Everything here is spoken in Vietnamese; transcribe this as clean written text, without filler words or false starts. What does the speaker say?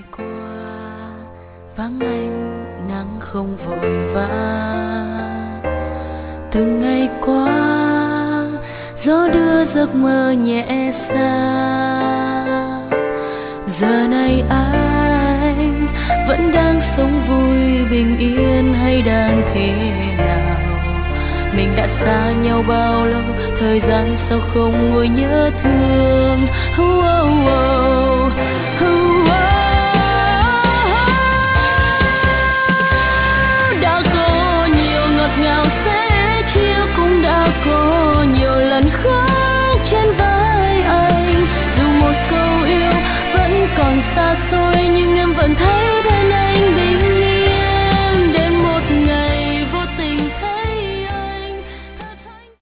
qua vắng anh nắng không vội vã. Từng ngày qua gió đưa giấc mơ nhẹ xa. Giờ này anh vẫn đang sống vui bình yên hay đang thế nào? Mình đã xa nhau bao lâu, thời gian sao không ngồi nhớ thương. Oh, oh, oh.